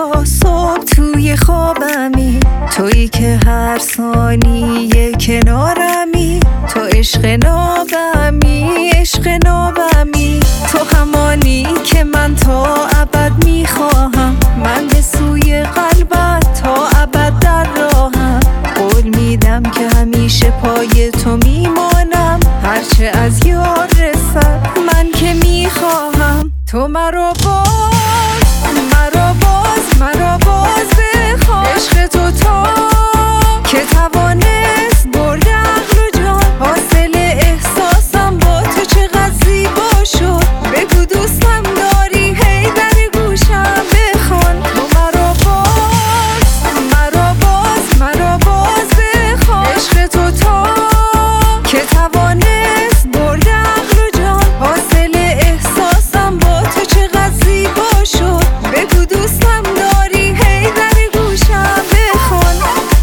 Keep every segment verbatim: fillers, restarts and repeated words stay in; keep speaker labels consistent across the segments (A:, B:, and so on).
A: تا صبح توی خوابمی، تویی که هر ثانیه کنارمی، تو عشق نابمی، عشق نابمی، تو همانی که من تا ابد میخواهم، من به سوی قلبت تا ابد در راهم، قول میدم که همیشه پای تو میمانم، هرچه از یار رسد من که میخواهم، تو مرا باز مرا باز مرا باز بخواه، عشق تو تا که توانست برد عقل و جان، حاصل احساسم با تو چقدر زیبا شد، بگو دوستم داری هی در گوشم بخوان، تو مرا باز مرا باز مرا باز بخواه، عشق تو تا که توانست برد عقل و جان، حاصل احساسم با تو چقدر زیبا شد، بگو دوستم داری هی در گوشم بخوان.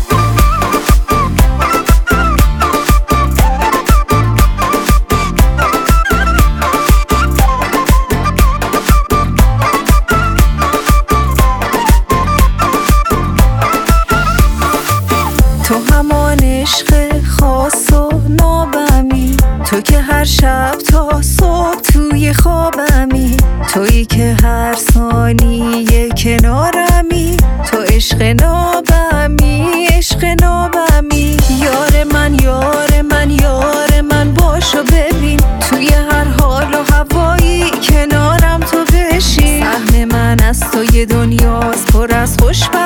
A: تو همان عشق خاص و نابمی، تو که هر شب تا صبح توی خوابمی، تویی که هر ثانیه کنارمی، تو عشق نابمی، عشق نابمی، یار من یار من یار من باش و ببین، توی هر حال و هوایی کنارم تو بشین، سهم من از تو یه دنیاست پر از خوشبختی،